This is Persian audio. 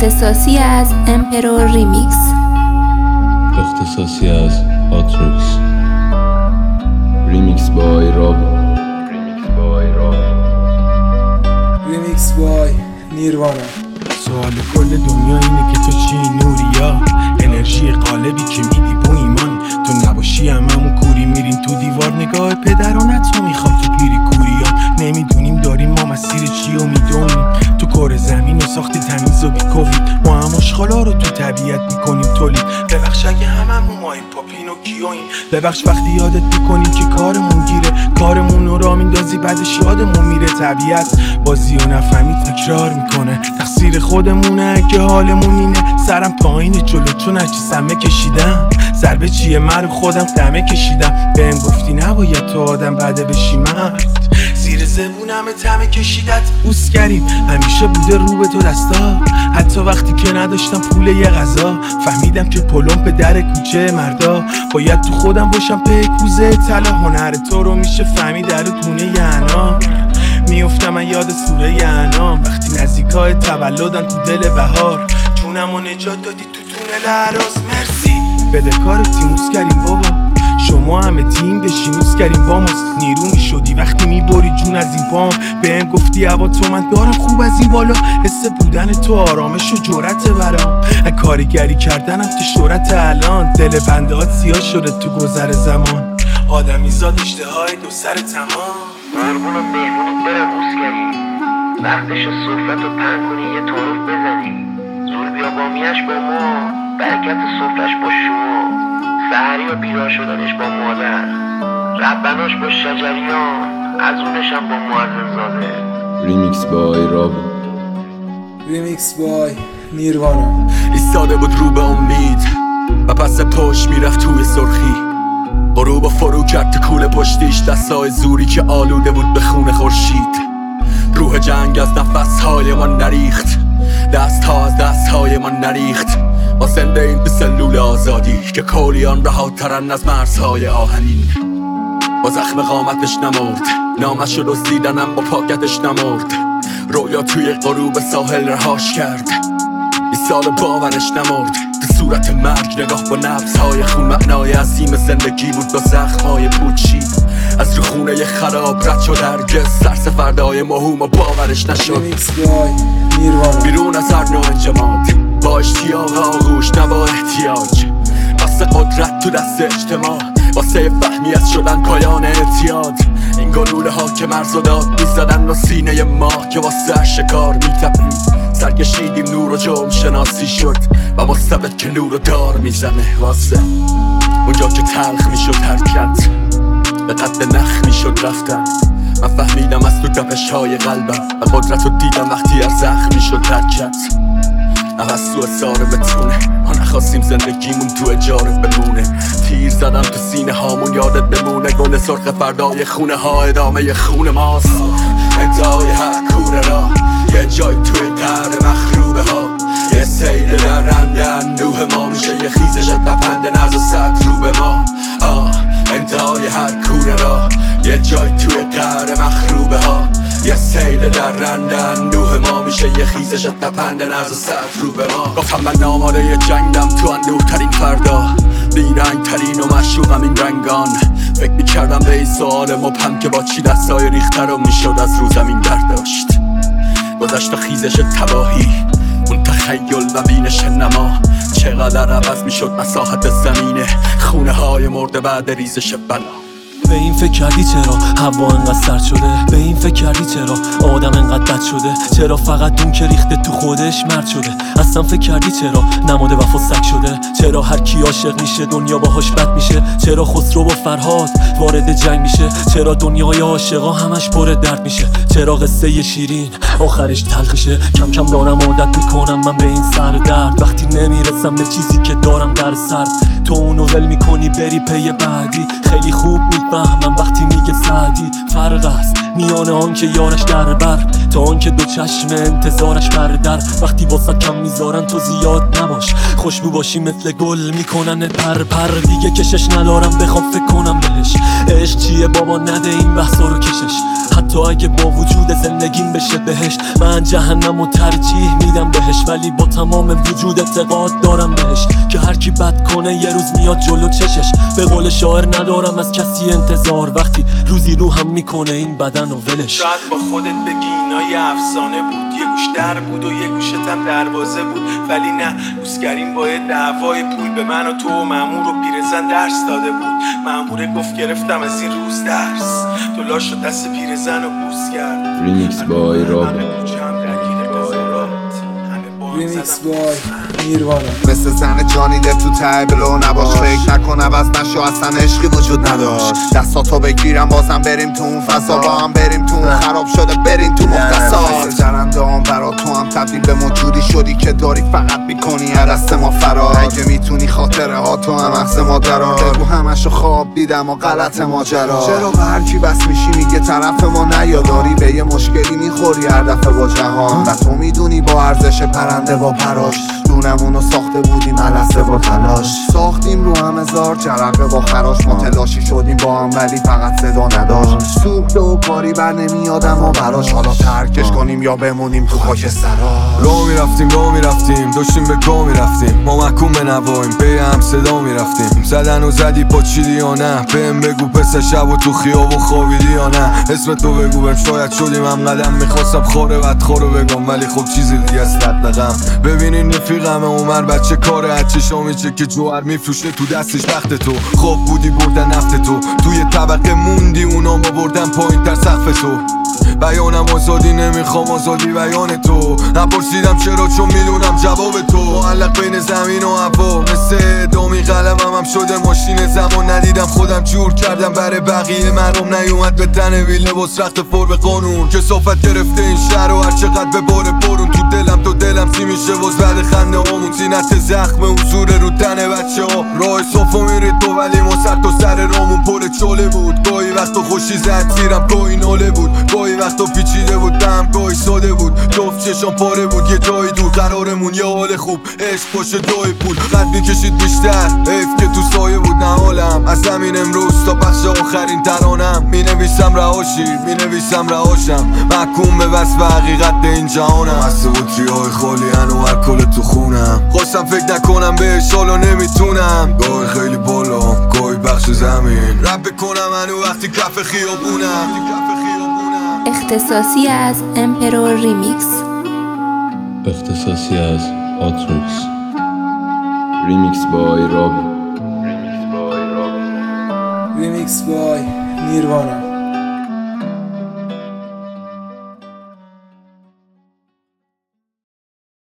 اختصاصی از امپرور ریمیکس. اختصاصی از آتریکس. ریمیکس بای راب. ریمیکس بای نیروانا. سوال کل دنیا اینه که تو چی نوریا، انرژی قالبی که میدی با ایمان. تو نباشی هممون کوری میریم تو دیوار، نگاه پدرانت رو میخواد تو پیری کوریا. نمیدونیم داریم ما مسیر چی و میدونیم تو کار زمین و ساختی تمیز و بی کووید. ما هم اشغالا رو تو طبیعت میکنیم تولید. ببخش اگه هممون ما این پاپین و کیوین. ببخش وقتی یادت میکنیم که کارمون گیره، کارمون رو را میندازی بعدش یادمون میره. طبیعت بازی و نفهمی تکرار میکنه، تقصیر خودمونه که حالمون اینه. سرم پایینه جلو چون هرچی سمه کشیدم، ضربه چیه من خودم دمه کشیدم. بهم گفتی نباید تو آدم بده بشی مرد، زیر زبونم تمه کشیدت. اوسکریم همیشه بوده رو به تو دستا، حتی وقتی که نداشتم پول یه غذا. فهمیدم که پلم به در کوچه مردا، باید تو خودم باشم پیکوزه طلا. هنر تو رو میشه فهمید در دونه یعنا. میفتم من یاد سوره انعام، وقتی نزدیکای تولدن تو دل بهار. جونمو نجات دادی تو تونل عراس. مرسی بده کار تیموس کردیم بابا، شما همه تیم بشینوس کردیم با ماست. نیرو میشدی وقتی میبری جون از این پام. بهم گفتی هوا تو من دارم خوب از این بالا. حس بودن تو آرامش و جرأت برام، کارگری کردنم تو شهرت الان. دل بندهات سیاه شده تو گذر زمان، آدمی زاد اشتهای دو سر تمام. قربونم مهمونت برم اوسکری، وقتش صحبت رو پهن کنی یه تعارف بزنی. زور بیا بامیش با ما، برکت صحبتش با شما. سحری و بیدار شدنش با مادر، ربناش با شجریان، از اونشم با معظم زاده. ریمیکس بای راب. ریمیکس بای نیروانا. ایستاده بود رو به امید و پس پشت میرفت توی سرخی. غروب فرو کرد تو کوله پشتیش، دستای زوری که آلوده بود به خون خورشید. روح جنگ از نفسهای ما نریخت، دستها از دستهای ما نریخت. ما زنده این به سلول آزادی که کولیان رهاترن از مرزهای آهنین. با زخم قامتش نمرد، نامش رو دزدیدنم با پاکتش نمرد. رویا توی غروب ساحل رهاش کرد، این سال باورش نمرد. تو صورت مرگ نگاه با نبضهای خون، معنای عظیم زندگی بود با زخمهای پوچید. از رو خونه خراب رد شد هرگز، سرس فردای مهم و باورش نشد. ریمیکس بای نیروانا. بیرون از هر نوع انجماد، با اشتیاق آغوش نوا احتیاج. واسه قدرت تو دست اجتماع، واسه فهمی از شدن پایان اعتیاد. این گلوله ها که مرز و داد میزدن و سینه ما که واسه شکار میتپید. سرکشیدیم نور و جرم شناسی شد و مستبد که نور و دار میزنه واسه اونجا که تلخ میشد حرکت، به قد نخ میشد رفتن. من فهمیدم از تو دپش های قلبم و قدرت رو دیدم وقتی از زخم میشد حرکت. نفس تو اصاره بتونه، ما نخواستیم زندگیمون تو اجاره بمونه. تیر زدم تو سینه هامون یادت بمونه، گل سرخ فردای خونه ها ادامه خون ماست. انتهای هر کوره را یه جای توی قهر مخروبه ها، یه سیل در رندن نوح ما میشه یه خیزش تپنده نز و سد رو به ما. انتهای هر کوره را یه جای توی قهر مخروبه ها، یه سیل در رندن نوح ما میشه یه خیزش تپنده نز و سد رو به ما. گفتم من آماده یه جنگم تو اندوه ترین فردا، بیرنگ ترین و مشروقم این رنگان. فکر میکردم به این سوال مبهم که با چی دستای ریخته رو میشد از رو زمین برداشت. گذشت و خیزش تباهی، اون تخیل و بینش نما. چقدر عوض میشد مساحت زمینه، خونه های مرده بعد ریزش بلا. به این فکر کردی چرا هوا انقدر سرد شده؟ به این فکر کردی چرا آدم انقدر بد شده؟ چرا فقط اون که ریخته تو خودش مرد شده؟ اصلا فکر کردی چرا نماد وفا سگ شده؟ چرا هر کی عاشق میشه دنیا باهاش بد میشه؟ چرا خسرو و فرهاد وارد جنگ میشه؟ چرا دنیای عاشقا همش پر درد میشه؟ چرا قصه شیرین آخرش تلخ میشه؟ کم کم دارم عادت میکنم من به این سر درد، وقتی نمیرسم به چیزی که دارم در سر. تو اونو ول میکنی بری پی بعدی، خیلی خوب میفهمم وقتی میگه سعدی. فرق است میان آن که یارش در بر تا آن که دو چشم انتظارش بر در. وقتی واسه کم میذارن تو زیاد نباش، خوشبو باشی مثل گل میکنن پر دیگه کشش ندارم بخوام فکر کنم بهش. عشق چیه بابا نده این بحثا رو کشش، حتی حتی اگه با وجود زندگیم بشه بهش. من جهنم و ترجیح میدم بهش، ولی با تمام وجود اعتقاد دارم بهش که هر کی بد کنه یه روز میاد جلو چشش. به قول شاعر ندارم از کسی انتظار، وقتی روزی رو هم میکنه این بدن و ولش. شاید با خودت بگی اینا یه افسانه بود، یه گوش در بود و یه گوشت هم دروازه بود، ولی نه، روزگریم با یه دعوای پول به من و تو و مأمور و پیرزن درس داده بود. مأموره گفت گرفتم از این روز درس، تو لاش و دست پیرزن و بوس کرد. ریمیکس بای راب. ریمیکس بای نیروانا. مثل زن جانی دپ تو ته بلو نباش، فکر نکن عوض نشو، اصلا عشقی وجود نداشت. دستاتو بگیرم بازم بریم تو اون فضا، با هم بریم تو اون خراب شده بریم تو مختصات. درنده هم برا تو هم تبدیل به موجودی شدی که داری فقط میکنی عدست ما فرار. اگه میتونی خاطره ها تو هم عکس ما درار، بگو همشو خواب دیدم و غلط ماجرا. چرا به هر کی بس میشی میگه طرف ما نیا، داری به یه مشکلی میخوری هر دفعه با جهان. و تو میدونی با ارزش پرنده با پراش، دونمونو ساخته بودیم علسه با تلاش. ساختیم رو هم هزار جرقه با خراش، ما تلاشی شدیم با هم ولی فقط صدا نداشت. سوخته و کاری بر نمیادم و براش، حالا ترکش کنیم یا بمونیم تو خاک سرا. رو میرفتیم داشتیم به گاه میرفتیم، ما محکوم به نواییم به هم صدا میرفتیم. زدن و زدی پاچیدی یا نه، بهم بگو پس شب و تو خیابون خوابیدی یا نه. اسم تو بگو بهم شاید شدیم هم قدم، میخواستم خوره بدخورو بگم ولی خب چیزی دیگه است ندقم. ببینین رفیقم عمر بچه کاره، هرچه شامیچه که جوهر میفروشه تو دستش وقت تو. خواب بودی بردن نفت تو، توی طبقه موندی اونا ما بردن پایین تر سقف تو. بیانم آزادی نمیخوام آزادی بیان تو، نپرسیدم چرا چون میدونم جواب تو. معلق بین زمین و هوا مثل دامی قلمم هم شده ماشین زمان. ندیدم خودم جور کردم برای بقیه، مرام نیومد به تنه بی لباس رخت فور به قانون. کثافت گرفته این شهر و هر چقدر به بار برون تو دلم، تو دلم سی میشه واز بعد خنده هامون. زینت زخم حضور رو تن بچه ها، راه صافا میره تو ولی ما سر تا سر رامون پر چاله بود. گاهی وقتا خوشی زد تیرم گاهی ناله بود، گاهی وقتا پیچیده بود دم گاهی ساده بود. جفت چشام پاره بود یه جایی دور، قرارمون یه حال خوب عشق باشه جای پول. قد میکشید بیشتر حیف که تو سایه بود نه حالم. از همین امروز تا بخش آخرین ترانم مینویسم رهاشی مینویسم رهاشم، محکوم به وصف حقیقت این جهانم. از بطریهای خالی هنو هر کل تو خونم، خواستم فکر نکنم بهش حالا نمیتونم. گاهی خیلی بالا گاهی بخش زمین، رپ بکنم هنو وقتی کف خیابونم. اختصاصی از امپرور ریمیکس. اختصاصی از آتروکس. ریمیکس بای راب. ریمیکس بای نیروانا.